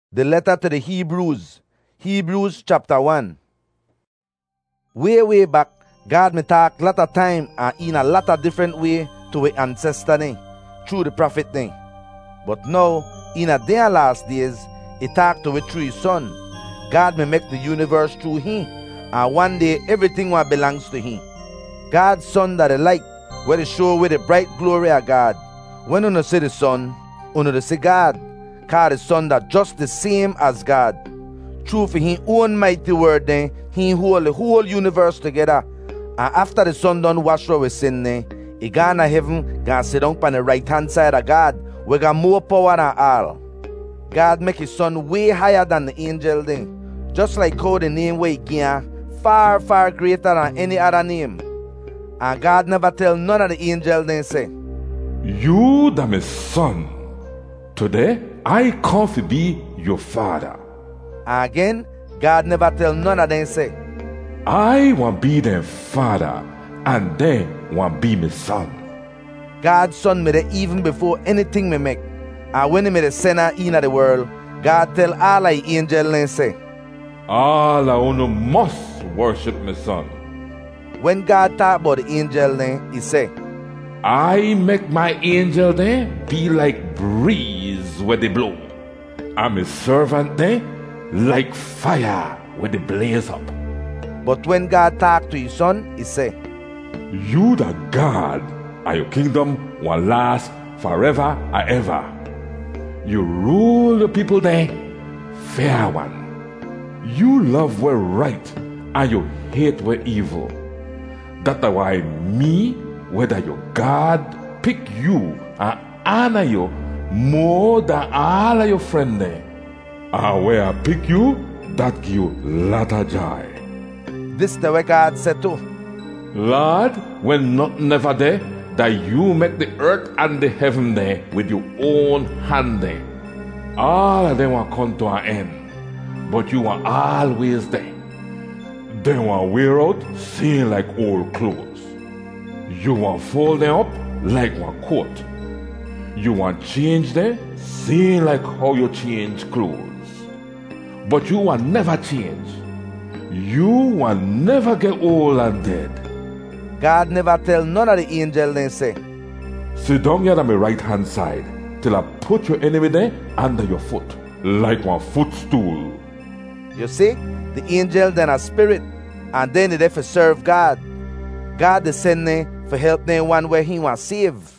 The letter to the Hebrews, Hebrews chapter 1. Way back, God me talk lot of time and in a lot of different way to our ancestor through the prophet thing. But now, in a their last days, he talk to it through his son. God may make the universe through him, and one day everything will belongs to him. God's son that the light, where they show with the bright glory of God. When you see the son, you see God. Cause the son that just the same as God. True for his own mighty word then, he hold the whole universe together. And after the son done wash away sin then, he gone to heaven, gonna sit down on the right hand side of God. We got more power than all. God make his son way higher than the angel then. Just like how the name we give, far greater than any other name. And God never tell none of the angels then say, "You that my son. Today I come to be your father." Again, God never tell none of them say, "I want be their father, and they want be my son." God's son made it even before anything me make. And when he made a sinner in the world, God tell all the angels and say, "All of you must worship my son." When God talk about the angel then, he say, "I make my angel there be like breeze where they blow. I'm a servant there like fire where they blaze up." But when God talk to his son, he say, "You the God, and your kingdom will last forever and ever. You rule the people there, fair one. You love what right, and you hate what evil. That's why me, whether your God, pick you and honor you more than all of your friends there. And where I pick you, that give you lot of joy." This the way God said too. "Lord, when nothing never there, that you make the earth and the heaven there with your own hand there. All of them will come to an end, but you are always there. They will wear out, seeing like old clothes. You will fold them up like one coat. You will change them, seeing like how you change clothes. But you will never change. You will never get old and dead." God never tell none of the angels then say, "Sit down here on my right hand side till I put your enemy there under your foot, like one footstool." You see, the angel then a spirit, and then they there for serve God. God the send them for help them one where he want save.